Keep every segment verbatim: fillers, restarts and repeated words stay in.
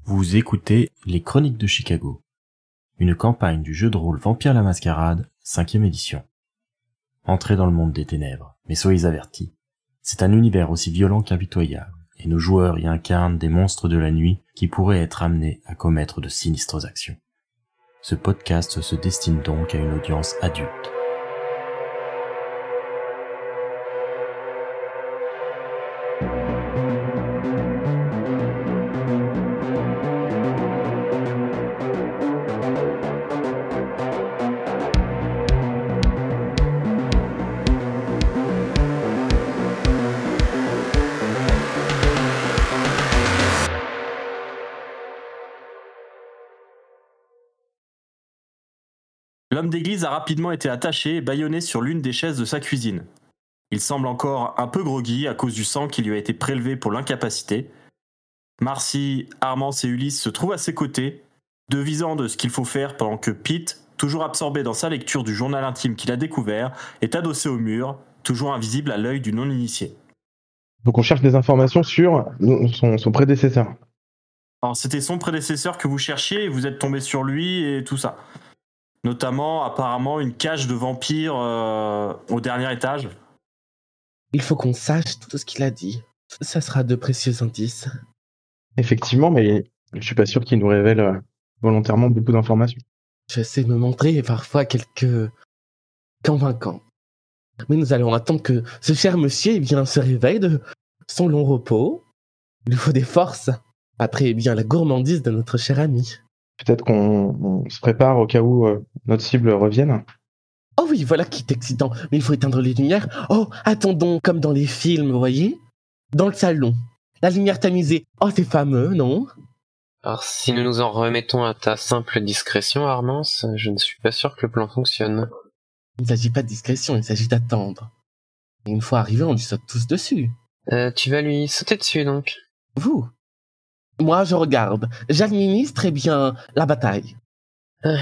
Vous écoutez Les Chroniques de Chicago, une campagne du jeu de rôle Vampire la Mascarade, cinquième édition. Entrez dans le monde des ténèbres, mais soyez avertis. C'est un univers aussi violent qu'impitoyable, et nos joueurs y incarnent des monstres de la nuit qui pourraient être amenés à commettre de sinistres actions. Ce podcast se destine donc à une audience adulte. L'homme d'église a rapidement été attaché et bâillonné sur l'une des chaises de sa cuisine. Il semble encore un peu groggy à cause du sang qui lui a été prélevé pour l'incapacité. Marcy, Armance et Ulysse se trouvent à ses côtés, devisant de ce qu'il faut faire pendant que Pete, toujours absorbé dans sa lecture du journal intime qu'il a découvert, est adossé au mur, toujours invisible à l'œil du non-initié. Donc on cherche des informations sur son, son prédécesseur. Alors c'était son prédécesseur que vous cherchiez et vous êtes tombé sur lui et tout ça. Notamment, apparemment, une cage de vampires euh, au dernier étage. Il faut qu'on sache tout ce qu'il a dit. Ça sera de précieux indices. Effectivement, mais je suis pas sûr qu'il nous révèle euh, volontairement beaucoup d'informations. J'essaie de me montrer parfois quelques convaincants. Mais nous allons attendre que ce cher monsieur eh bien, se réveille de son long repos. Il lui faut des forces après eh bien, la gourmandise de notre cher ami. Peut-être qu'on on se prépare au cas où euh, notre cible revienne. Oh oui, voilà qui est excitant. Mais il faut éteindre les lumières. Oh, attendons, comme dans les films, vous voyez ? Dans le salon. La lumière tamisée. Oh, c'est fameux, non ? Alors, si nous nous en remettons à ta simple discrétion, Armance, je ne suis pas sûr que le plan fonctionne. Il ne s'agit pas de discrétion, il s'agit d'attendre. Et une fois arrivé, on lui saute tous dessus. Euh, tu vas lui sauter dessus, donc ? Vous ? Moi, je regarde. J'administre, eh bien, la bataille. Euh,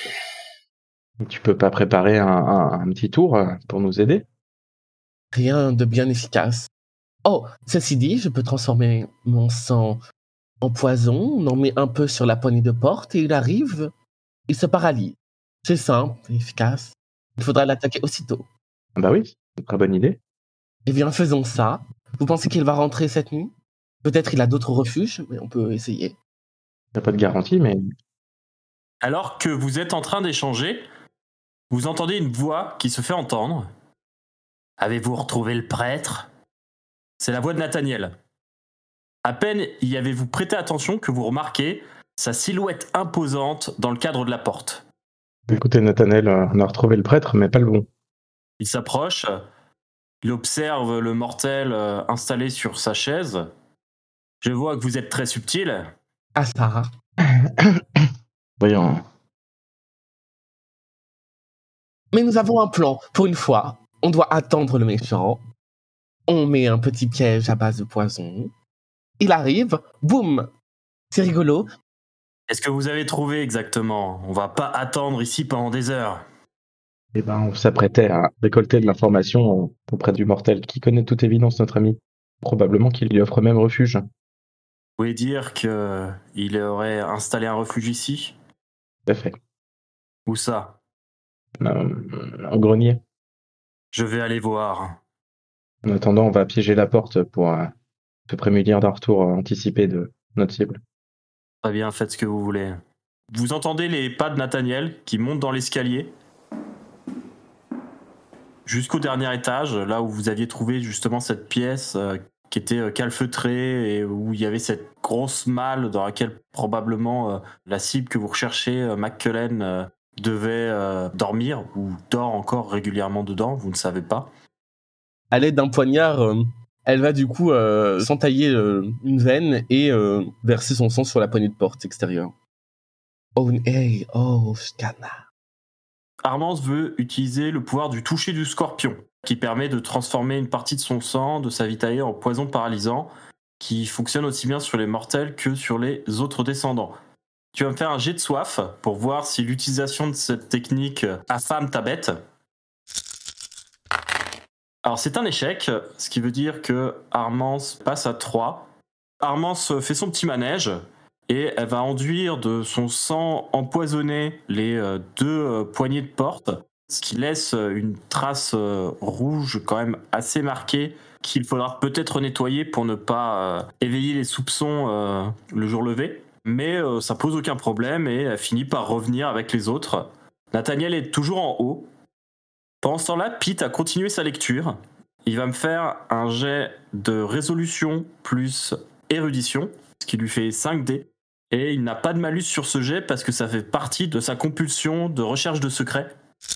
Tu peux pas préparer un, un, un petit tour euh, pour nous aider ? Rien de bien efficace. Oh, ceci dit, je peux transformer mon sang en poison, on en met un peu sur la poignée de porte et il arrive, il se paralyse. C'est simple, efficace. Il faudra l'attaquer aussitôt. Bah oui, c'est une très bonne idée. Eh bien, faisons ça. Vous pensez qu'il va rentrer cette nuit ? Peut-être il a d'autres refuges, mais on peut essayer. Y a pas de garantie, mais Alors que vous êtes en train d'échanger, vous entendez une voix qui se fait entendre. « Avez-vous retrouvé le prêtre ?» C'est la voix de Nathaniel. À peine y avez-vous prêté attention que vous remarquez sa silhouette imposante dans le cadre de la porte. écoutez Nathaniel, euh, on a retrouvé le prêtre, mais pas le bon. Il s'approche, il observe le mortel euh, installé sur sa chaise. Je vois que vous êtes très subtil. Ah ça. Voyons. Mais nous avons un plan. Pour une fois, on doit attendre le méchant. On met un petit piège à base de poison. Il arrive, boum. C'est rigolo. Est-ce que vous avez trouvé exactement ? On va pas attendre ici pendant des heures. Eh ben, on s'apprêtait à récolter de l'information auprès du mortel qui connaît de toute évidence notre ami. Probablement qu'il lui offre même refuge. Vous pouvez dire qu'il aurait installé un refuge ici ? Tout à fait. Où ça ? Euh, au grenier. Je vais aller voir. En attendant, on va piéger la porte pour euh, se prémunir d'un retour euh, anticipé de notre cible. Très bien, faites ce que vous voulez. Vous entendez les pas de Nathaniel qui montent dans l'escalier jusqu'au dernier étage, là où vous aviez trouvé justement cette pièce euh, qui était euh, calfeutrée et où il y avait cette grosse malle dans laquelle probablement euh, la cible que vous recherchez, euh, McCullen, euh, devait euh, dormir ou dort encore régulièrement dedans, vous ne savez pas. À l'aide d'un poignard, euh, elle va du coup euh, s'entailler euh, une veine et euh, verser son sang sur la poignée de porte extérieure. Oh, hey, oh, Scana. Armance veut utiliser le pouvoir du toucher du scorpion, qui permet de transformer une partie de son sang, de sa vitaille en poison paralysant, qui fonctionne aussi bien sur les mortels que sur les autres descendants. Tu vas me faire un jet de soif pour voir si l'utilisation de cette technique affame ta bête. Alors c'est un échec, ce qui veut dire que Armance passe à trois. Armance fait son petit manège, et elle va enduire de son sang empoisonné les euh, deux euh, poignées de porte, ce qui laisse une trace euh, rouge quand même assez marquée qu'il faudra peut-être nettoyer pour ne pas euh, éveiller les soupçons euh, le jour levé. Mais euh, ça pose aucun problème et elle finit par revenir avec les autres. Nathaniel est toujours en haut. Pendant ce temps-là, Pete a continué sa lecture. Il va me faire un jet de résolution plus érudition, ce qui lui fait cinq dés. Et il n'a pas de malus sur ce jet parce que ça fait partie de sa compulsion de recherche de secrets.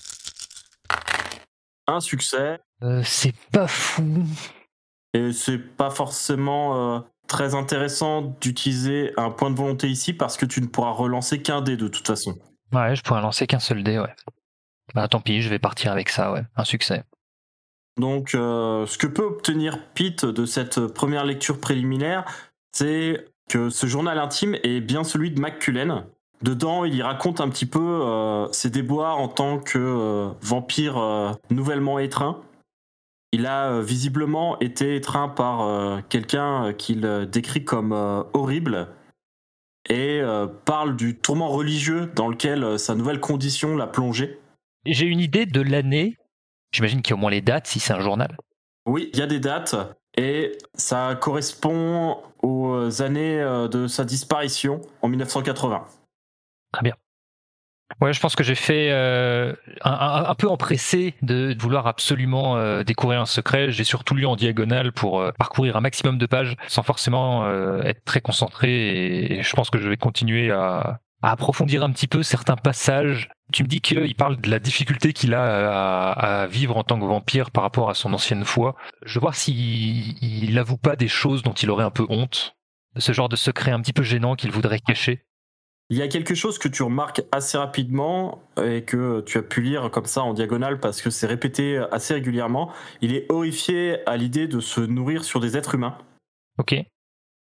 Un succès. Euh, c'est pas fou. Et c'est pas forcément euh, très intéressant d'utiliser un point de volonté ici parce que tu ne pourras relancer qu'un dé de toute façon. Ouais, je pourrais lancer qu'un seul dé, ouais. Bah tant pis, je vais partir avec ça, ouais. Un succès. Donc, euh, ce que peut obtenir Pete de cette première lecture préliminaire, c'est que ce journal intime est bien celui de McCullen. Dedans, il y raconte un petit peu euh, ses déboires en tant que euh, vampire euh, nouvellement étreint. Il a euh, visiblement été étreint par euh, quelqu'un qu'il euh, décrit comme euh, horrible et euh, parle du tourment religieux dans lequel euh, sa nouvelle condition l'a plongé. J'ai une idée de l'année. J'imagine qu'il y a au moins les dates si c'est un journal. Oui, il y a des dates et ça correspond aux années euh, de sa disparition en mille neuf cent quatre-vingts. Très bien. Ouais, je pense que j'ai fait euh, un, un, un peu empressé de vouloir absolument euh, découvrir un secret. J'ai surtout lu en diagonale pour euh, parcourir un maximum de pages sans forcément euh, être très concentré. Et je pense que je vais continuer à, à approfondir un petit peu certains passages. Tu me dis qu'il parle de la difficulté qu'il a à, à vivre en tant que vampire par rapport à son ancienne foi. Je veux voir s'il il avoue pas des choses dont il aurait un peu honte. Ce genre de secret un petit peu gênant qu'il voudrait cacher. Il y a quelque chose que tu remarques assez rapidement et que tu as pu lire comme ça en diagonale parce que c'est répété assez régulièrement. Il est horrifié à l'idée de se nourrir sur des êtres humains. Ok. Et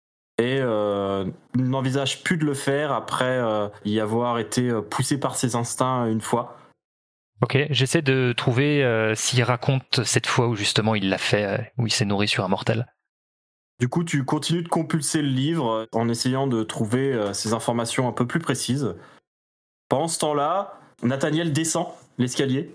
euh, n'envisage plus de le faire après euh, y avoir été poussé par ses instincts une fois. Ok, j'essaie de trouver euh, s'il raconte cette fois où justement il l'a fait, euh, où il s'est nourri sur un mortel. Du coup, tu continues de compulser le livre en essayant de trouver euh, ces informations un peu plus précises. Pendant ce temps-là, Nathaniel descend l'escalier.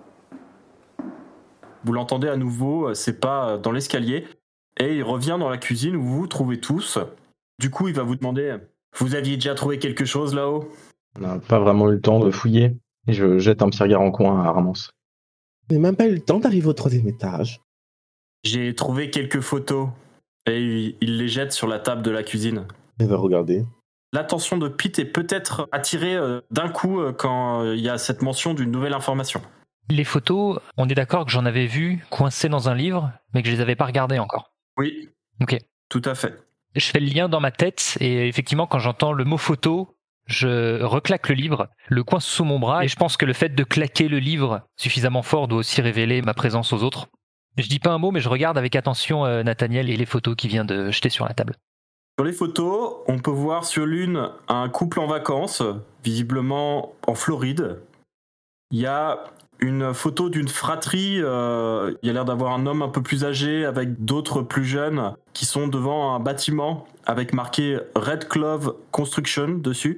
Vous l'entendez à nouveau, c'est pas dans l'escalier. Et il revient dans la cuisine où vous vous trouvez tous. Du coup, il va vous demander « Vous aviez déjà trouvé quelque chose là-haut ?» On n'a pas vraiment eu le temps de fouiller. Et je jette un petit regard en coin à Armance. Je n'ai même pas eu le temps d'arriver au troisième étage. J'ai trouvé quelques photos. Et il les jette sur la table de la cuisine. Je vais regarder. L'attention de Pete est peut-être attirée d'un coup quand il y a cette mention d'une nouvelle information. Les photos, on est d'accord que j'en avais vu coincées dans un livre, mais que je les avais pas regardées encore. Oui. Ok. Tout à fait. Je fais le lien dans ma tête et effectivement, quand j'entends le mot photo, je reclaque le livre, le coince sous mon bras et je pense que le fait de claquer le livre suffisamment fort doit aussi révéler ma présence aux autres. Je dis pas un mot, mais je regarde avec attention euh, Nathaniel et les photos qu'il vient de jeter sur la table. Sur les photos, on peut voir sur l'une un couple en vacances, visiblement en Floride. Il y a une photo d'une fratrie, euh, il y a l'air d'avoir un homme un peu plus âgé avec d'autres plus jeunes qui sont devant un bâtiment avec marqué Red Clove Construction dessus.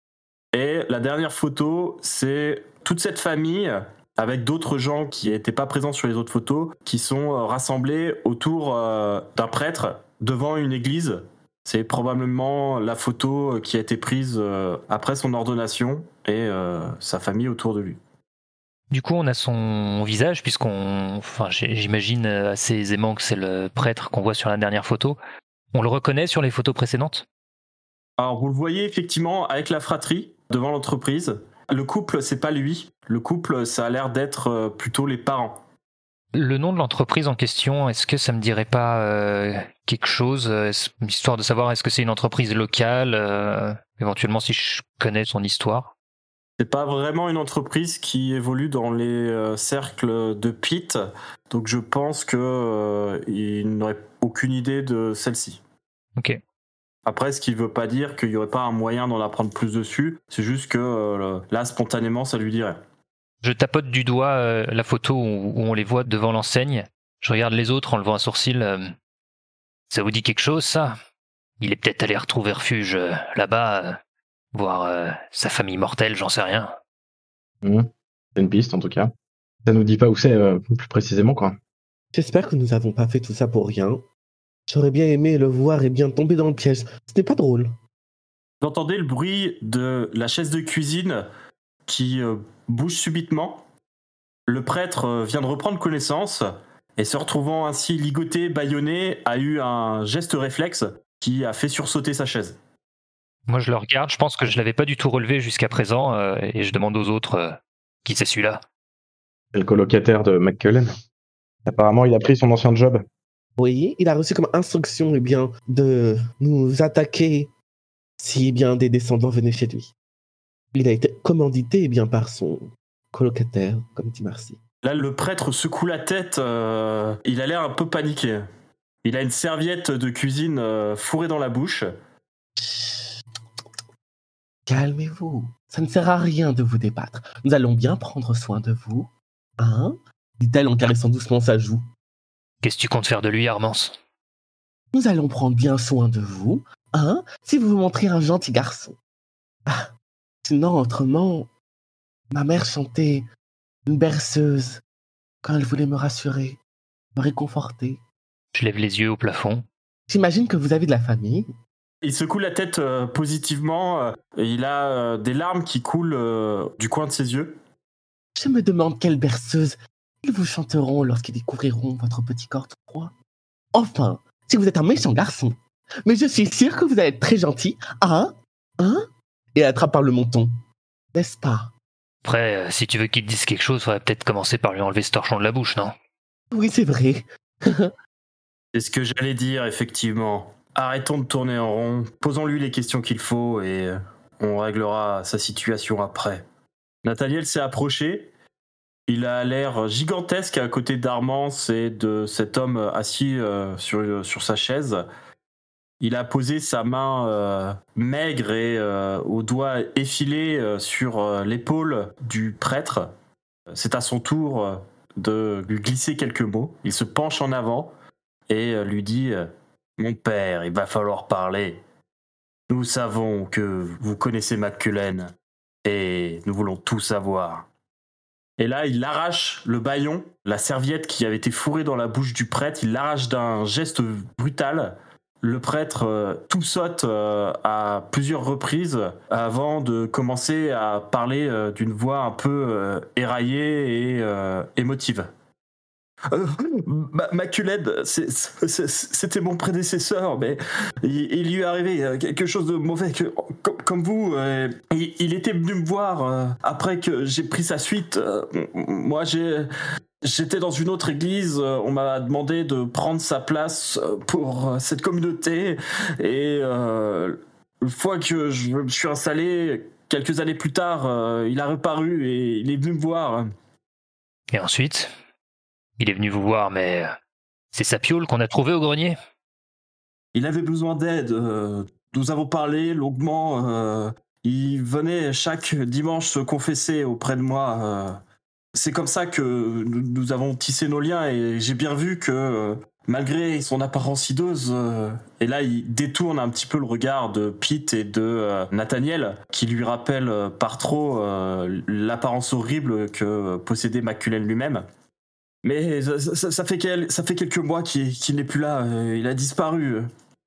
Et la dernière photo, c'est toute cette famille avec d'autres gens qui n'étaient pas présents sur les autres photos, qui sont rassemblés autour euh, d'un prêtre devant une église. C'est probablement la photo qui a été prise euh, après son ordination et euh, sa famille autour de lui. Du coup, on a son visage, puisqu'on, enfin, j'imagine assez aisément que c'est le prêtre qu'on voit sur la dernière photo. On le reconnaît sur les photos précédentes ? Alors, vous le voyez effectivement avec la fratrie devant l'entreprise. Le couple, c'est pas lui. Le couple, ça a l'air d'être plutôt les parents. Le nom de l'entreprise en question, est-ce que ça me dirait pas euh, quelque chose, euh, histoire de savoir est-ce que c'est une entreprise locale, euh, éventuellement si je connais son histoire? C'est pas vraiment une entreprise qui évolue dans les euh, cercles de Pete, donc je pense que euh, il n'aurait aucune idée de celle-ci. Ok. Après, ce qui veut pas dire qu'il y aurait pas un moyen d'en apprendre plus dessus, c'est juste que euh, là, spontanément, ça lui dirait. Je tapote du doigt euh, la photo où, où on les voit devant l'enseigne. Je regarde les autres en levant un sourcil. Euh, ça vous dit quelque chose, ça ? Il est peut-être allé retrouver refuge euh, là-bas, euh, voir euh, sa famille mortelle, j'en sais rien. Mmh. C'est une piste, en tout cas. Ça nous dit pas où c'est, euh, plus précisément, quoi. J'espère que nous n'avons pas fait tout ça pour rien. J'aurais bien aimé le voir et bien tomber dans le piège. Ce n'est pas drôle. Vous entendez le bruit de la chaise de cuisine qui euh, bouge subitement. Le prêtre euh, vient de reprendre connaissance et se retrouvant ainsi ligoté, bâillonné, a eu un geste réflexe qui a fait sursauter sa chaise. Moi, je le regarde, je pense que je l'avais pas du tout relevé jusqu'à présent, euh, et je demande aux autres euh, qui c'est celui-là. C'est le colocataire de McCullen. Apparemment, il a pris son ancien job. Oui, il a reçu comme instruction eh bien, de nous attaquer si eh bien, des descendants venaient chez lui. Il a été commandité eh bien, par son colocataire, comme dit Marcy. Là, le prêtre secoue la tête, euh, il a l'air un peu paniqué. Il a une serviette de cuisine euh, fourrée dans la bouche. Calmez-vous, ça ne sert à rien de vous débattre. Nous allons bien prendre soin de vous. Hein ? Dit-elle en caressant doucement sa joue. Qu'est-ce que tu comptes faire de lui, Armance ? Nous allons prendre bien soin de vous, hein, si vous vous montrez un gentil garçon. Ah, sinon, autrement, ma mère chantait une berceuse quand elle voulait me rassurer, me réconforter. Je lève les yeux au plafond. J'imagine que vous avez de la famille. Il secoue la tête euh, positivement, euh, et il a euh, des larmes qui coulent euh, du coin de ses yeux. Je me demande quelle berceuse ils vous chanteront lorsqu'ils découvriront votre petit corps tout froid. Enfin, si vous êtes un méchant garçon. Mais je suis sûre que vous allez être très gentil, hein, hein, et elle attrape par le menton. N'est-ce pas ? Après, euh, si tu veux qu'il te dise quelque chose, faudrait peut-être commencer par lui enlever ce torchon de la bouche, non ? Oui, c'est vrai. C'est ce que j'allais dire, effectivement. Arrêtons de tourner en rond, posons-lui les questions qu'il faut et euh, on réglera sa situation après. Nathaniel s'est approché. Il a l'air gigantesque à côté d'Armance et de cet homme assis euh, sur, sur sa chaise. Il a posé sa main euh, maigre et euh, aux doigts effilés euh, sur euh, l'épaule du prêtre. C'est à son tour euh, de lui glisser quelques mots. Il se penche en avant et euh, lui dit euh, « Mon père, il va falloir parler. Nous savons que vous connaissez McCullen et nous voulons tout savoir. » Et là, il arrache le bâillon, la serviette qui avait été fourrée dans la bouche du prêtre, il l'arrache d'un geste brutal. Le prêtre euh, tout saute euh, à plusieurs reprises avant de commencer à parler euh, d'une voix un peu euh, éraillée et euh, émotive. Euh, McCullen, c'est, c'est, c'était mon prédécesseur, mais il, il lui est arrivé quelque chose de mauvais. Que, comme, comme vous, euh, il, il était venu me voir euh, après que j'ai pris sa suite. Euh, moi, j'ai, j'étais dans une autre église. Euh, on m'a demandé de prendre sa place pour euh, cette communauté. Et euh, une fois que je me suis installé, quelques années plus tard, euh, il a reparu et il est venu me voir. Et ensuite ? Il est venu vous voir, mais c'est sa piole qu'on a trouvée au grenier. Il avait besoin d'aide. Euh, nous avons parlé longuement. Euh, il venait chaque dimanche se confesser auprès de moi. Euh, c'est comme ça que nous, nous avons tissé nos liens et j'ai bien vu que euh, malgré son apparence hideuse, euh, et là il détourne un petit peu le regard de Pete et de euh, Nathaniel, qui lui rappelle euh, par trop euh, l'apparence horrible que possédait McCullen lui-même. Mais ça, ça, ça, fait quel, ça fait quelques mois qu'il, qu'il n'est plus là, euh, il a disparu.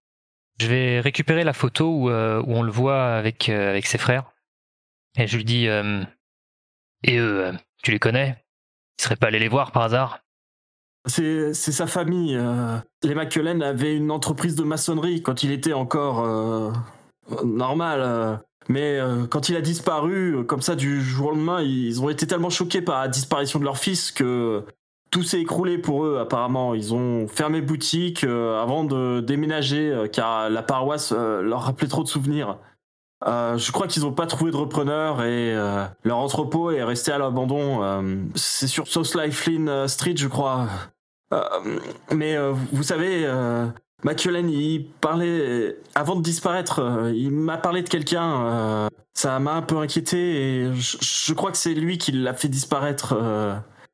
Je vais récupérer la photo où, euh, où on le voit avec, euh, avec ses frères. Et je lui dis euh, « Et eux, euh, tu les connais ? Ils seraient pas allés les voir par hasard ?» C'est, c'est sa famille. Euh, les McCullen avaient une entreprise de maçonnerie quand il était encore euh, normal. Euh, mais euh, quand il a disparu, comme ça du jour au lendemain, ils ont été tellement choqués par la disparition de leur fils que... Tout s'est écroulé pour eux, apparemment. Ils ont fermé boutique euh, avant de déménager, euh, car la paroisse euh, leur rappelait trop de souvenirs. Euh, je crois qu'ils n'ont pas trouvé de repreneur et euh, leur entrepôt est resté à l'abandon. Euh, c'est sur South Lifeline Street, je crois. Euh, mais euh, vous savez, euh, McCullen, il parlait... Avant de disparaître, euh, il m'a parlé de quelqu'un. Euh, ça m'a un peu inquiété et je, je crois que c'est lui qui l'a fait disparaître... Euh,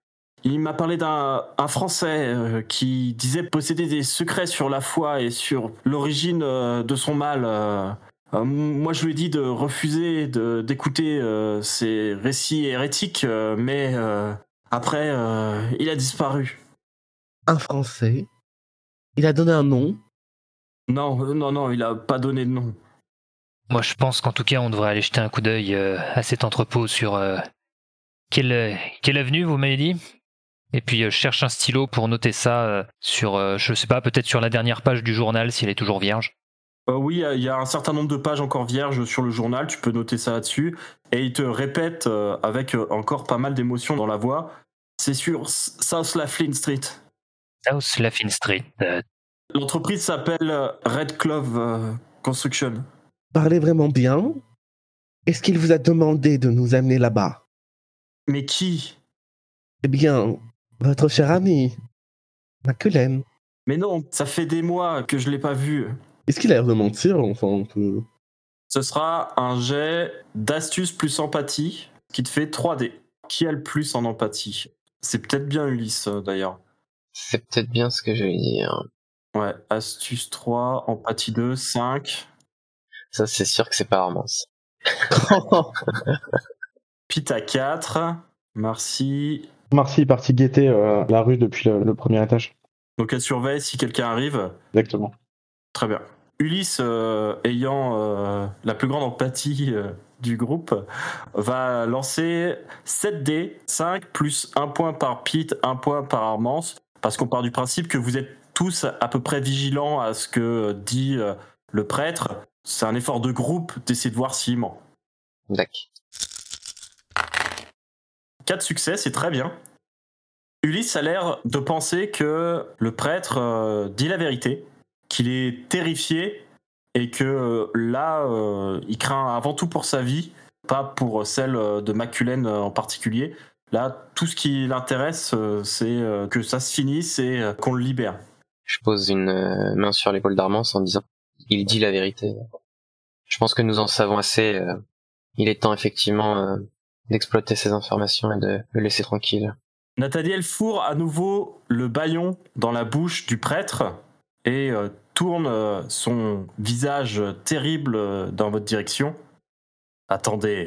Il m'a parlé d'un un Français euh, qui disait posséder des secrets sur la foi et sur l'origine euh, de son mal. euh. Euh, moi, je lui ai dit de refuser de, d'écouter euh, ces récits hérétiques, euh, mais euh, après, euh, il a disparu. Un Français. Il a donné un nom. Non, euh, non, non, il a pas donné de nom. Moi, je pense qu'en tout cas, on devrait aller jeter un coup d'œil euh, à cet entrepôt sur euh, quelle, euh, quelle avenue vous m'avez dit. Et puis, euh, je cherche un stylo pour noter ça euh, sur, euh, je sais pas, peut-être sur la dernière page du journal, s'il est toujours vierge. Euh, oui, il y a- il y a un certain nombre de pages encore vierges sur le journal, tu peux noter ça là-dessus. Et il te répète, euh, avec euh, encore pas mal d'émotion dans la voix, c'est sur S- South Laughlin Street. South Laughlin Street. Euh, L'entreprise s'appelle euh, Red Clove euh, Construction. Parlez vraiment bien. Est-ce qu'il vous a demandé de nous amener là-bas? Mais qui? Eh bien, votre cher ami, Maculen. Mais non, ça fait des mois que je l'ai pas vu. Est-ce qu'il a l'air de mentir? Enfin, un peu. Ce sera un jet d'astuce plus empathie qui te fait trois dés. Qui a le plus en empathie? C'est peut-être bien Ulysse euh, d'ailleurs. C'est peut-être bien ce que je vais dire. Ouais, astuce trois, empathie deux, cinq. Ça, c'est sûr que c'est pas Armance. Pete à quatre. Marcy. Marcy est partie guetter euh, la rue depuis le, le premier étage. Donc elle surveille si quelqu'un arrive. Exactement. Très bien. Ulysse, euh, ayant euh, la plus grande empathie euh, du groupe, va lancer sept dés, cinq plus un point par Pete, un point par Armance, parce qu'on part du principe que vous êtes tous à peu près vigilants à ce que dit euh, le prêtre. C'est un effort de groupe d'essayer de voir s'il ment. D'accord. Quatre succès, c'est très bien. Ulysse a l'air de penser que le prêtre euh, dit la vérité, qu'il est terrifié et que euh, là, euh, il craint avant tout pour sa vie, pas pour celle de Maculen en particulier. Là, tout ce qui l'intéresse, euh, c'est euh, que ça se finisse et euh, qu'on le libère. Je pose une euh, main sur l'épaule d'Armance en disant « Il dit la vérité ». Je pense que nous en savons assez. euh, il est temps effectivement euh, d'exploiter ces informations et de le laisser tranquille. Nathaniel fourre à nouveau le bâillon dans la bouche du prêtre et euh, tourne euh, son visage terrible euh, dans votre direction. Attendez,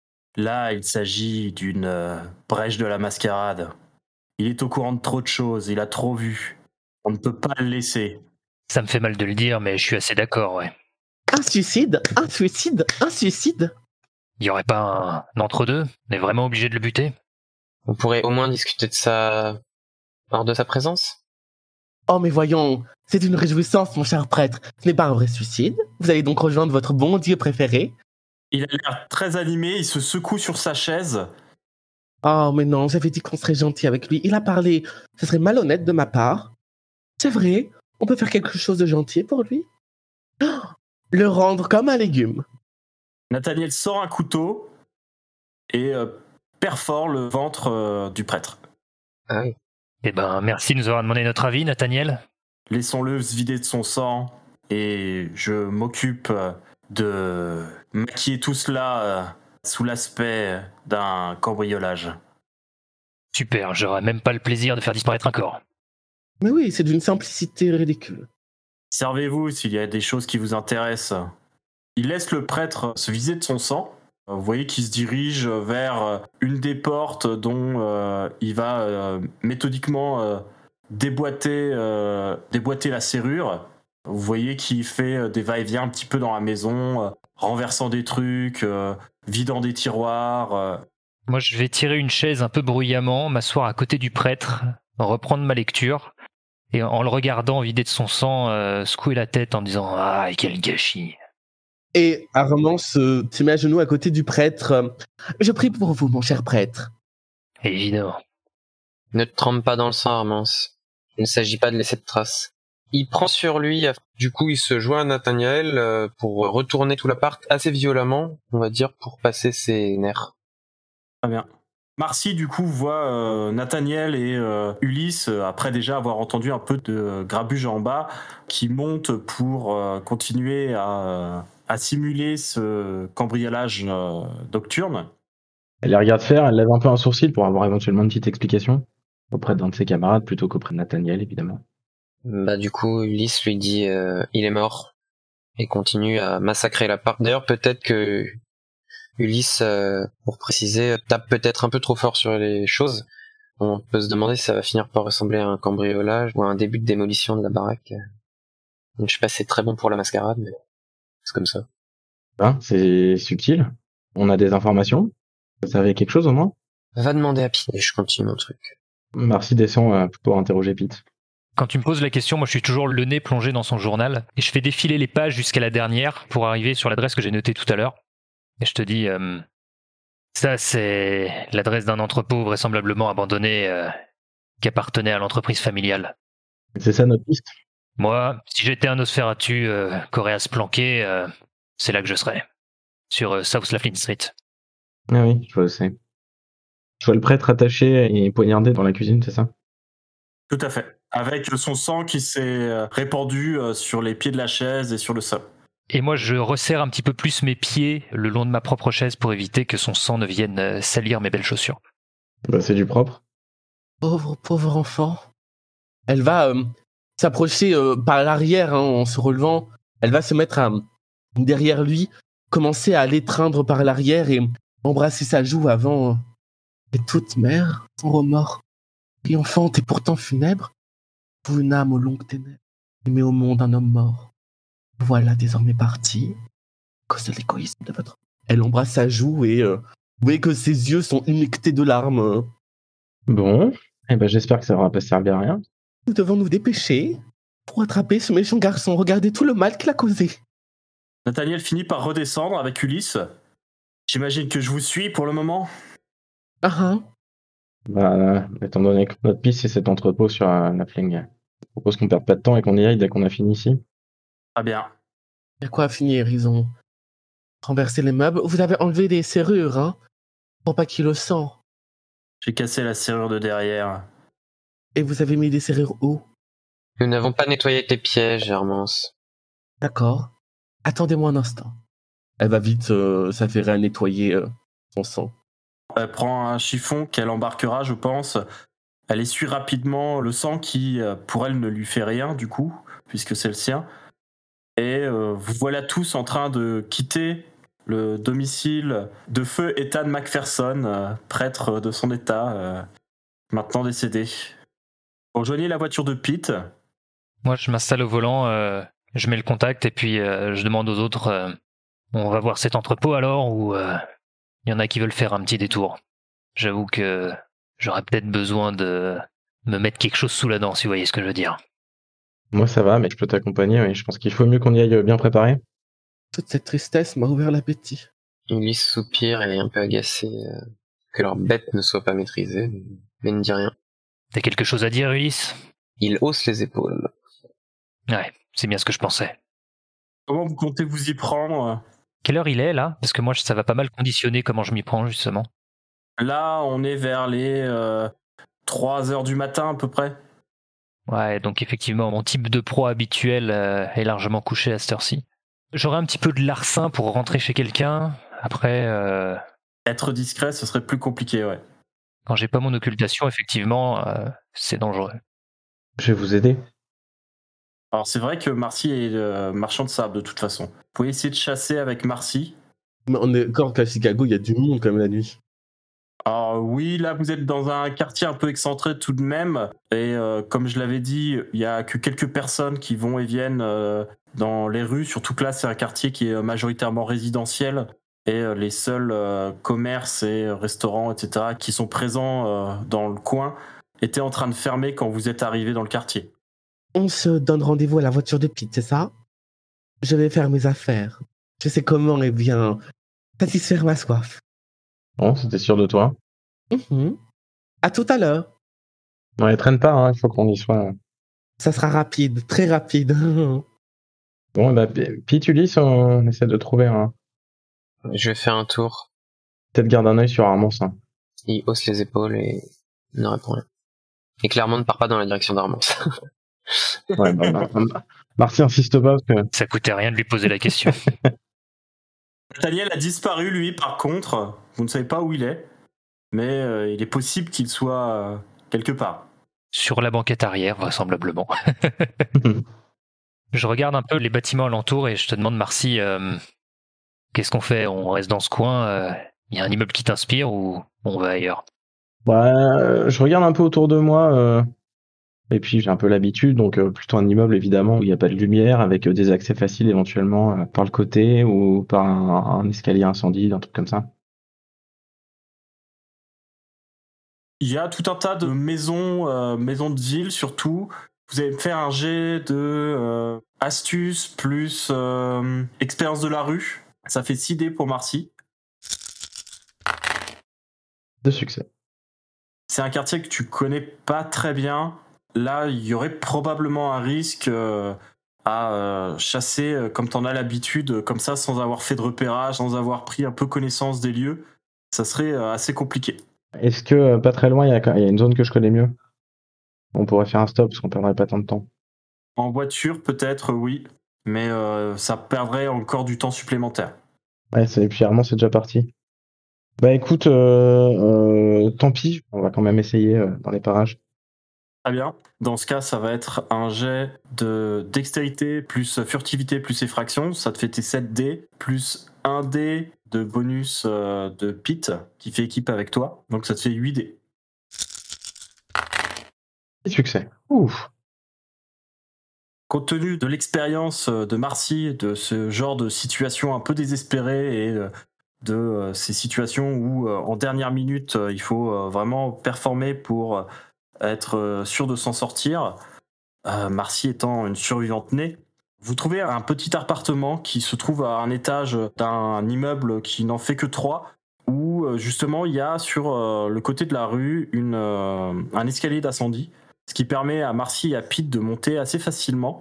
là il s'agit d'une euh, brèche de la mascarade. Il est au courant de trop de choses, il a trop vu. On ne peut pas le laisser. Ça me fait mal de le dire, mais je suis assez d'accord, ouais. Un suicide, un suicide, un suicide. Il y aurait pas un, un entre-deux? On est vraiment obligé de le buter? On pourrait au moins discuter de ça hors de sa présence. Oh mais voyons, c'est une réjouissance, mon cher prêtre. Ce n'est pas un vrai suicide. Vous allez donc rejoindre votre bon Dieu préféré. Il a l'air très animé, il se secoue sur sa chaise. Oh mais non, j'avais dit qu'on serait gentil avec lui. Il a parlé. Ce serait malhonnête de ma part. C'est vrai, on peut faire quelque chose de gentil pour lui. Oh, le rendre comme un légume. Nathaniel sort un couteau et euh, perfore le ventre euh, du prêtre. Ah oui. Eh ben, merci de nous avoir demandé notre avis, Nathaniel. Laissons-le se vider de son sang et je m'occupe de maquiller tout cela euh, sous l'aspect d'un cambriolage. Super, j'aurais même pas le plaisir de faire disparaître un corps. Mais oui, c'est d'une simplicité ridicule. Servez-vous s'il y a des choses qui vous intéressent. Il laisse le prêtre se viser de son sang. Vous voyez qu'il se dirige vers une des portes dont euh, il va euh, méthodiquement euh, déboîter, euh, déboîter la serrure. Vous voyez qu'il fait des va-et-vient un petit peu dans la maison, euh, renversant des trucs, euh, vidant des tiroirs. Euh. Moi, je vais tirer une chaise un peu bruyamment, m'asseoir à côté du prêtre, reprendre ma lecture, et en le regardant vider de son sang, euh, secouer la tête en disant « Ah, quel gâchis !» Et Armance se te met à genoux à côté du prêtre. Je prie pour vous, mon cher prêtre. Évidemment. Ne te trempe pas dans le sang, Armance. Il ne s'agit pas de laisser de traces. Il prend sur lui, du coup il se joint à Nathaniel euh, pour retourner tout l'appart assez violemment, on va dire, pour passer ses nerfs. Très bien. Marcy, du coup, voit euh, Nathaniel et euh, Ulysse, euh, après déjà avoir entendu un peu de grabuge en bas, qui montent pour euh, continuer à, à simuler ce cambriolage euh, nocturne. Elle les regarde faire, elle lève un peu un sourcil pour avoir éventuellement une petite explication. auprès d'un de ses camarades plutôt qu'auprès de Nathaniel, évidemment. Bah du coup, Ulysse lui dit euh, il est mort et continue à massacrer l'appart. D'ailleurs, peut-être que Ulysse, euh, pour préciser, tape peut-être un peu trop fort sur les choses. On peut se demander si ça va finir par ressembler à un cambriolage ou à un début de démolition de la baraque. Donc, je sais pas si c'est très bon pour la mascarade, mais c'est comme ça. Hein, c'est subtil. On a des informations. Vous savez quelque chose au moins? Va demander à Pete et je continue mon truc. Marcy descend euh, pour interroger Pete. Quand tu me poses la question, moi je suis toujours le nez plongé dans son journal et je fais défiler les pages jusqu'à la dernière pour arriver sur l'adresse que j'ai notée tout à l'heure. Et je te dis, euh, ça c'est l'adresse d'un entrepôt vraisemblablement abandonné euh, qui appartenait à l'entreprise familiale. C'est ça notre piste? Moi, si j'étais un Nosferatu euh, qu'aurait à se planquer, euh, c'est là que je serais, sur euh, South Laughlin Street. Ah oui, je vois où c'est. Je vois le prêtre attaché et poignardé dans la cuisine, c'est ça? Tout à fait. Avec son sang qui s'est répandu sur les pieds de la chaise et sur le sol. Et moi, je resserre un petit peu plus mes pieds le long de ma propre chaise pour éviter que son sang ne vienne salir mes belles chaussures. Bah, c'est du propre. Pauvre, pauvre enfant. Elle va euh, s'approcher euh, par l'arrière hein, en se relevant. Elle va se mettre à, derrière lui, commencer à l'étreindre par l'arrière et embrasser sa joue avant. Euh, et toute mère, sans remords, triomphante et pourtant funèbre, pour une âme aux longues ténèbres, et met au monde un homme mort. Voilà désormais parti, à cause de l'égoïsme de votre... Elle embrasse sa joue et euh, vous voyez que ses yeux sont humectés de larmes. Euh. Bon, eh ben j'espère que ça va pas servir à rien. Nous devons nous dépêcher pour attraper ce méchant garçon. Regardez tout le mal qu'il a causé. Nathaniel finit par redescendre avec Ulysse. J'imagine que je vous suis pour le moment. Ah ah. Bah, étant donné que notre piste c'est cet entrepôt sur euh, la flingue, je propose qu'on perde pas de temps et qu'on y aille dès qu'on a fini ici. Très bien. Il y a quoi à finir, ils ont renversé les meubles. Vous avez enlevé des serrures, hein, pour pas qu'il le sent. J'ai cassé la serrure de derrière. Et vous avez mis des serrures où? Nous n'avons pas nettoyé tes pièges, Hermance. D'accord. Attendez-moi un instant. Elle va vite euh, s'affairer à nettoyer euh, son sang. Elle prend un chiffon qu'elle embarquera, je pense. Elle essuie rapidement le sang qui, pour elle, ne lui fait rien, du coup, puisque c'est le sien. Et euh, vous voilà tous en train de quitter le domicile de feu Ethan Macpherson, euh, prêtre de son état, euh, maintenant décédé. Vous rejoignez la voiture de Pete. Moi, je m'installe au volant, euh, je mets le contact et puis euh, je demande aux autres euh, on va voir cet entrepôt alors ou il euh, y en a qui veulent faire un petit détour. J'avoue que j'aurais peut-être besoin de me mettre quelque chose sous la dent, si vous voyez ce que je veux dire. Moi ça va, mais je peux t'accompagner, oui. Je pense qu'il faut mieux qu'on y aille bien préparé. Toute cette tristesse m'a ouvert l'appétit. Ulysse soupire et est un peu agacé euh, que leur bête ne soit pas maîtrisée, mais ne dit rien. T'as quelque chose à dire, Ulysse? Il hausse les épaules. Ouais, c'est bien ce que je pensais. Comment vous comptez vous y prendre? Quelle heure il est, là? Parce que moi, ça va pas mal conditionner comment je m'y prends, justement. Là, on est vers les euh, trois heures du matin, à peu près. Ouais, donc effectivement, mon type de proie habituel euh, est largement couché à cette heure-ci. J'aurais un petit peu de larcin pour rentrer chez quelqu'un. Après, euh, Être discret, ce serait plus compliqué, ouais. quand j'ai pas mon occultation, effectivement, euh, c'est dangereux. Je vais vous aider. Alors c'est vrai que Marcy est euh, marchand de sable de toute façon. Vous pouvez essayer de chasser avec Marcy. Mais on est encore qu'à Chicago, il y a du monde quand même la nuit. Alors oui, là vous êtes dans un quartier un peu excentré tout de même. Et euh, comme je l'avais dit, il y a que quelques personnes qui vont et viennent euh, dans les rues. Surtout que là c'est un quartier qui est majoritairement résidentiel. Et euh, les seuls euh, commerces et restaurants, et cetera qui sont présents euh, dans le coin étaient en train de fermer quand vous êtes arrivé dans le quartier. On se donne rendez-vous à la voiture de Pete, c'est ça? Je vais faire mes affaires. Je sais comment, eh bien, satisfaire ma soif. Bon, c'était sûr de toi. Mmh. À tout à l'heure. Ouais, traîne pas, hein, il faut qu'on y soit. Ça sera rapide, très rapide. Bon, bah, Pete, Ulysse, on essaie de trouver un. Je vais faire un tour. Peut-être garde un œil sur Armance. Hein. Il hausse les épaules et ne répond rien. Et clairement ne part pas dans la direction d'Armance. Ouais, bah, bah, bah, Marcy insiste pas parce que. Ça coûtait rien de lui poser la question. Nathaniel a disparu, lui, par contre. Vous ne savez pas où il est. Mais euh, il est possible qu'il soit euh, quelque part. Sur la banquette arrière, vraisemblablement. Je regarde un peu les bâtiments alentours et je te demande, Marcy, euh, qu'est-ce qu'on fait? On reste dans ce coin? Il euh, y a un immeuble qui t'inspire ou on va ailleurs? Bah, euh, je regarde un peu autour de moi, euh, et puis j'ai un peu l'habitude, donc euh, plutôt un immeuble évidemment où il n'y a pas de lumière, avec euh, des accès faciles éventuellement euh, par le côté ou par un, un escalier incendie, un truc comme ça. Il y a tout un tas de maisons, euh, maisons de ville surtout. Vous allez me faire un jet de euh, astuce plus euh, expérience de la rue. Ça fait six dés pour Marcy. De succès. C'est un quartier que tu connais pas très bien. Là, il y aurait probablement un risque euh, à euh, chasser euh, comme t'en as l'habitude, euh, comme ça, sans avoir fait de repérage, sans avoir pris un peu connaissance des lieux. Ça serait euh, assez compliqué. Est-ce que euh, pas très loin, il y, a, il y a une zone que je connais mieux? On pourrait faire un stop parce qu'on perdrait pas tant de temps. En voiture, peut-être, oui, mais euh, ça perdrait encore du temps supplémentaire. Ouais, c'est, puis Armand, c'est déjà parti. Bah écoute, euh, euh, tant pis, on va quand même essayer euh, dans les parages. Très bien. Dans ce cas, ça va être un jet de dextérité plus furtivité plus effraction. Ça te fait tes sept dés plus un dé de bonus euh, de Pete qui fait équipe avec toi. Donc ça te fait huit dés. Succès. Ouf. Compte tenu de l'expérience de Marcy, de ce genre de situation un peu désespérée et de euh, ces situations où euh, en dernière minute euh, il faut euh, vraiment performer pour euh, être euh, sûr de s'en sortir, euh, Marcy étant une survivante née, vous trouvez un petit appartement qui se trouve à un étage d'un immeuble qui n'en fait que trois, où euh, justement il y a sur euh, le côté de la rue une, euh, un escalier d'incendie, ce qui permet à Marcy et à Pete de monter assez facilement.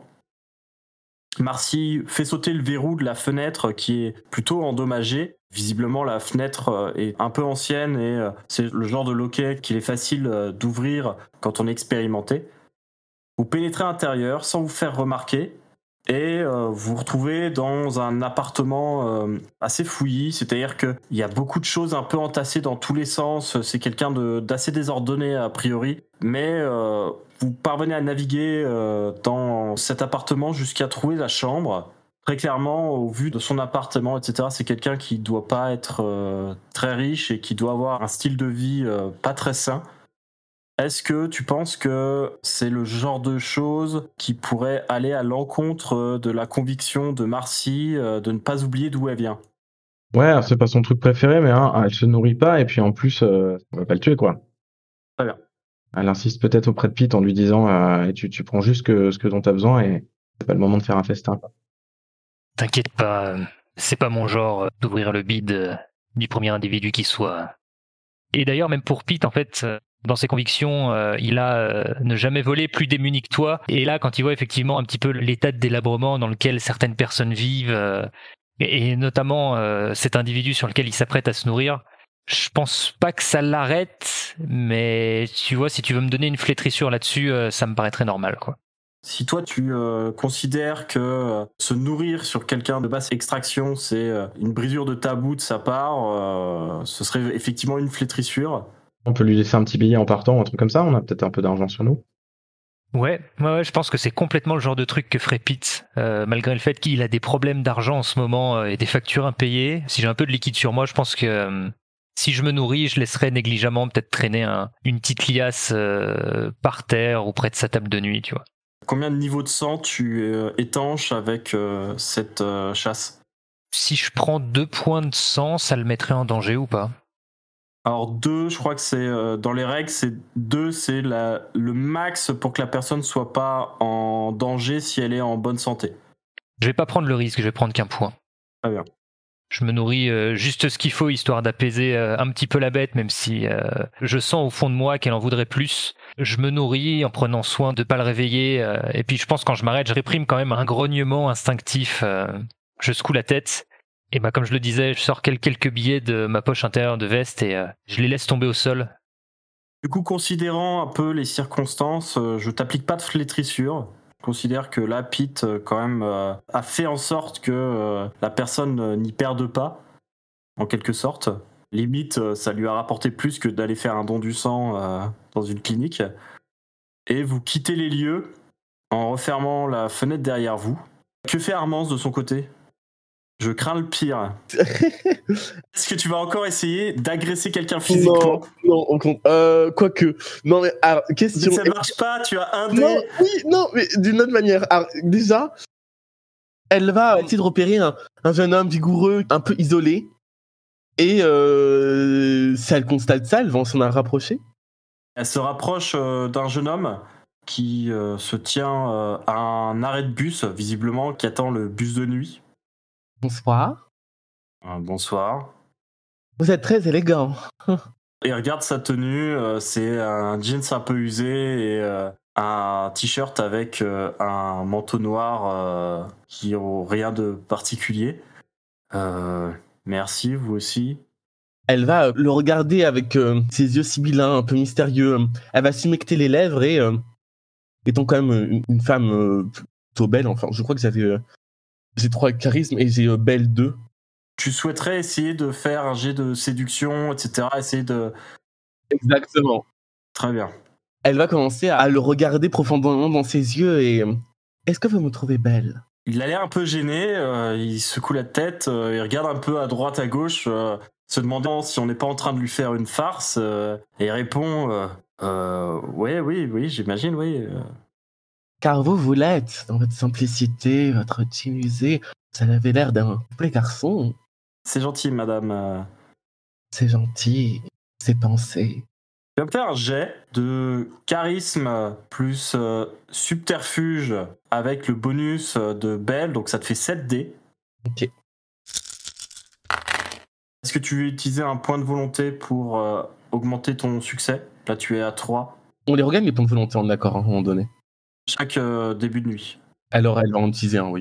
Marcy fait sauter le verrou de la fenêtre qui est plutôt endommagée. Visiblement, la fenêtre est un peu ancienne et c'est le genre de loquet qu'il est facile d'ouvrir quand on est expérimenté. Vous pénétrez à l'intérieur sans vous faire remarquer et vous vous retrouvez dans un appartement assez fouillis, c'est-à-dire qu'il y a beaucoup de choses un peu entassées dans tous les sens. C'est quelqu'un de, d'assez désordonné a priori, mais euh, vous parvenez à naviguer euh, dans cet appartement jusqu'à trouver la chambre. Très clairement, au vu de son appartement, et cetera, c'est quelqu'un qui doit pas être euh, très riche et qui doit avoir un style de vie euh, pas très sain. Est-ce que tu penses que c'est le genre de choses qui pourrait aller à l'encontre de la conviction de Marcy euh, de ne pas oublier d'où elle vient? Ouais, alors, c'est pas son truc préféré, mais hein, elle se nourrit pas et puis en plus, euh, on va pas le tuer quoi. Très bien. Elle insiste peut-être auprès de Pete en lui disant euh, tu, tu prends juste que, ce que dont t'as besoin et c'est pas le moment de faire un festin. Quoi. T'inquiète pas, c'est pas mon genre d'ouvrir le bide du premier individu qui soit. Et d'ailleurs, même pour Pete, en fait, dans ses convictions, euh, il a euh, ne jamais volé, plus démuni que toi. Et là, quand il voit effectivement un petit peu l'état de délabrement dans lequel certaines personnes vivent, euh, et, et notamment euh, cet individu sur lequel il s'apprête à se nourrir, je pense pas que ça l'arrête, mais tu vois, si tu veux me donner une flétrissure là-dessus, euh, ça me paraîtrait normal, quoi. Si toi tu euh, considères que euh, se nourrir sur quelqu'un de basse extraction c'est euh, une brisure de tabou de sa part, euh, ce serait effectivement une flétrissure. On peut lui laisser un petit billet en partant, un truc comme ça, on a peut-être un peu d'argent sur nous. Ouais, ouais, ouais, je pense que c'est complètement le genre de truc que ferait Pete, euh, malgré le fait qu'il a des problèmes d'argent en ce moment euh, et des factures impayées. Si j'ai un peu de liquide sur moi, je pense que euh, si je me nourris, je laisserai négligemment peut-être traîner un, une petite liasse euh, par terre ou près de sa table de nuit, tu vois. Combien de niveaux de sang tu euh, étanches avec euh, cette euh, chasse? Si je prends deux points de sang, ça le mettrait en danger ou pas? Alors deux, je crois que c'est euh, dans les règles, c'est deux, c'est la, le max pour que la personne soit pas en danger si elle est en bonne santé. Je vais pas prendre le risque, je vais prendre qu'un point. Très bien. Je me nourris euh, juste ce qu'il faut, histoire d'apaiser euh, un petit peu la bête, même si euh, je sens au fond de moi qu'elle en voudrait plus. Je me nourris en prenant soin de pas le réveiller, euh, et puis je pense quand je m'arrête, je réprime quand même un grognement instinctif. Euh, je secoue la tête, et bah comme je le disais, je sors quelques billets de ma poche intérieure de veste et euh, je les laisse tomber au sol. Du coup, considérant un peu les circonstances, euh, je t'applique pas de flétrissure. Je considère que là, Pete, euh, quand même, euh, a fait en sorte que euh, la personne euh, n'y perde pas, en quelque sorte. Limite, euh, ça lui a rapporté plus que d'aller faire un don du sang euh, dans une clinique. Et vous quittez les lieux en refermant la fenêtre derrière vous. Que fait Armance de son côté ? Je crains le pire. Est-ce que tu vas encore essayer d'agresser quelqu'un physiquement ? Non, non, on compte. Euh, quoique. Non, mais alors, question. Mais ça marche pas, tu as un dé. Non, oui, non, mais d'une autre manière. Alors, déjà, elle va essayer de repérer un, un jeune homme vigoureux, un peu isolé. Et euh, si elle constate ça, elle va s'en rapprocher. Elle se rapproche euh, d'un jeune homme qui euh, se tient euh, à un arrêt de bus, visiblement, qui attend le bus de nuit. Bonsoir. Euh, bonsoir. Vous êtes très élégant. Et regarde sa tenue, euh, c'est un jeans un peu usé et euh, un t-shirt avec euh, un manteau noir euh, qui n'a rien de particulier. Euh, merci, vous aussi. Elle va euh, le regarder avec euh, ses yeux sibyllins, un peu mystérieux. Elle va s'humecter les lèvres et, euh, étant quand même une, une femme euh, plutôt belle, enfin, je crois que j'avais euh, j'ai trois charismes et j'ai euh, belle deux. Tu souhaiterais essayer de faire un jet de séduction, et cetera. Essayer de... Exactement. Très bien. Elle va commencer à le regarder profondément dans ses yeux et... euh, Est-ce que vous me trouvez belle ? Il a l'air un peu gêné, euh, il secoue la tête, euh, il regarde un peu à droite, à gauche, euh, se demandant si on n'est pas en train de lui faire une farce, euh, et il répond euh, euh, oui, oui, oui, j'imagine, oui. euh. Car vous, vous l'êtes, dans votre simplicité, votre teint usé. Vous avez l'air d'un vrai garçon. C'est gentil, madame. euh. C'est gentil, c'est pensé. Tu vas me faire un jet de charisme plus euh, subterfuge avec le bonus de Belle, donc ça te fait sept dés. Ok. Est-ce que tu veux utiliser un point de volonté pour euh, augmenter ton succès ? Là, tu es à trois. On les regagne les points de volonté, on est d'accord, hein, à un moment donné. Chaque euh, début de nuit. Alors elle va en utiliser un, oui.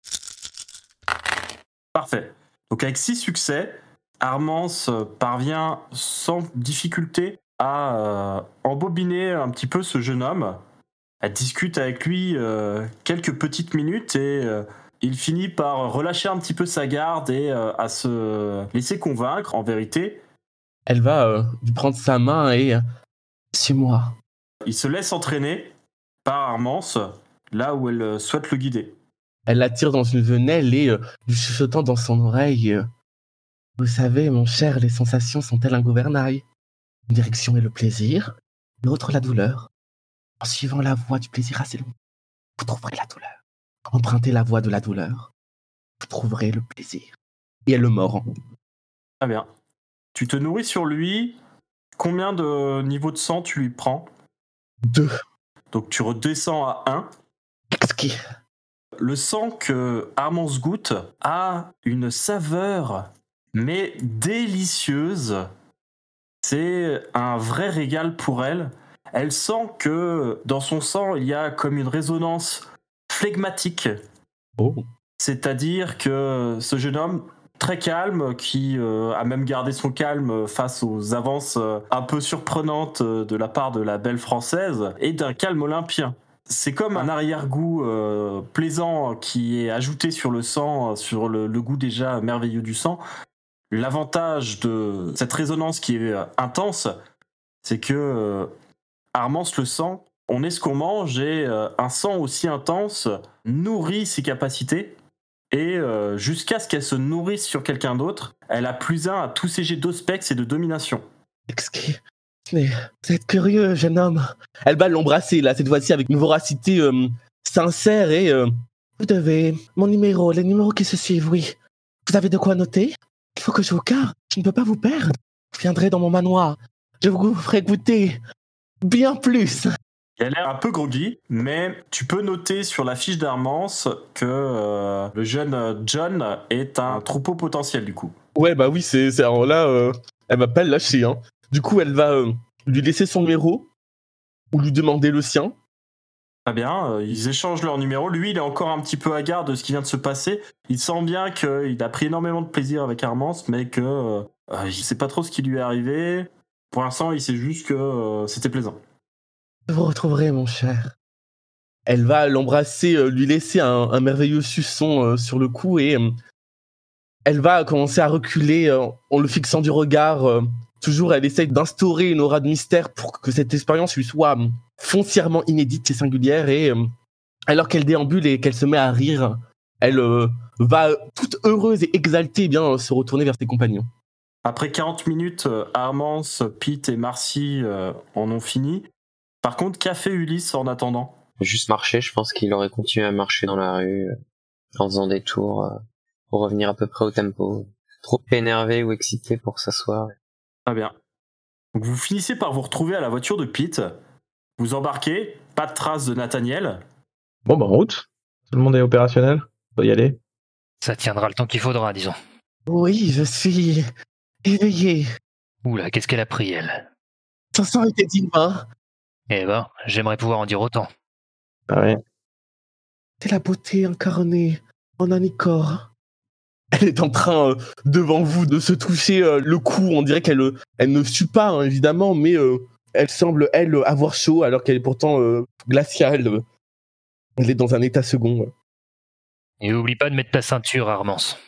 Parfait. Donc avec six succès, Armance parvient sans difficulté à euh, embobiner un petit peu ce jeune homme. Elle discute avec lui euh, quelques petites minutes et euh, il finit par relâcher un petit peu sa garde et euh, à se laisser convaincre, en vérité. Elle va euh, lui prendre sa main et... Euh, suis-moi. Il se laisse entraîner par Armance, là où elle souhaite le guider. Elle l'attire dans une venelle et, euh, lui chuchotant dans son oreille, euh, vous savez, mon cher, les sensations sont-elles un gouvernail ? Une direction est le plaisir, l'autre la douleur. En suivant la voie du plaisir assez long, vous trouverez la douleur. Empruntez la voie de la douleur, vous trouverez le plaisir. Et elle le mord. Très bien. Tu te nourris sur lui. Combien de niveaux de sang tu lui prends ? Deux. Donc tu redescends à un. Exquis. Le sang que Armance goûte a une saveur, mais délicieuse. C'est un vrai régal pour elle. Elle sent que dans son sang, il y a comme une résonance flegmatique. Oh. C'est-à-dire que ce jeune homme, très calme, qui euh, a même gardé son calme face aux avances euh, un peu surprenantes euh, de la part de la belle française, est d'un calme olympien. C'est comme un arrière-goût euh, plaisant qui est ajouté sur le sang, sur le, le goût déjà merveilleux du sang. L'avantage de cette résonance qui est euh, intense, c'est que euh, Armance le sent, on est ce qu'on mange et euh, un sang aussi intense nourrit ses capacités et euh, jusqu'à ce qu'elle se nourrisse sur quelqu'un d'autre, elle a plus un à tous ses jets d'ospex et de domination. Exquis. Mais vous êtes curieux, jeune homme. Elle va l'embrasser, là, cette fois-ci, avec une voracité euh, sincère et... Euh, vous devez... Mon numéro, les numéros qui se suivent, oui. Vous avez de quoi noter ? Il faut que je vous garde. Je ne peux pas vous perdre. Vous viendrez dans mon manoir. Je vous ferai goûter bien plus. Elle a l'air un peu groggy, mais tu peux noter sur la fiche d'Armance que euh, le jeune John est un troupeau potentiel, du coup. Ouais, bah oui, c'est... c'est alors là, euh, elle va pas le lâcher, hein. Du coup, elle va euh, lui laisser son numéro ou lui demander le sien. Très bien, euh, ils échangent leur numéro. Lui, il est encore un petit peu hagard de ce qui vient de se passer. Il sent bien qu'il a pris énormément de plaisir avec Armance, mais que euh, euh, il sait pas trop ce qui lui est arrivé. Pour l'instant, il sait juste que euh, c'était plaisant. Vous retrouverez, mon cher. Elle va l'embrasser, euh, lui laisser un, un merveilleux suçon euh, sur le cou et euh, elle va commencer à reculer euh, en le fixant du regard euh, toujours, elle essaye d'instaurer une aura de mystère pour que cette expérience lui soit euh, foncièrement inédite et singulière. Et euh, alors qu'elle déambule et qu'elle se met à rire, elle euh, va toute heureuse et exaltée eh bien se retourner vers ses compagnons. Après quarante minutes, euh, Armance, Pete et Marcy euh, en ont fini. Par contre, qu'a fait Ulysse en attendant ? Juste marcher, je pense qu'il aurait continué à marcher dans la rue, euh, en faisant des tours, euh, pour revenir à peu près au tempo. Trop énervé ou excité pour s'asseoir. Très bien. Donc vous finissez par vous retrouver à la voiture de Pete. Vous embarquez, pas de traces de Nathaniel. Bon, bah, en route. Tout le monde est opérationnel. On peut y aller. Ça tiendra le temps qu'il faudra, disons. Oui, je suis éveillé. Oula, qu'est-ce qu'elle a pris, elle ? Son sang était divin. Eh ben, j'aimerais pouvoir en dire autant. Ah ouais. C'est la beauté incarnée en Anicor. Elle est en train, euh, devant vous, de se toucher euh, le cou. On dirait qu'elle euh, elle ne sue pas, hein, évidemment, mais euh, elle semble, elle, avoir chaud, alors qu'elle est pourtant euh, glaciale. Elle est dans un état second. Et oublie pas de mettre ta ceinture, Armance.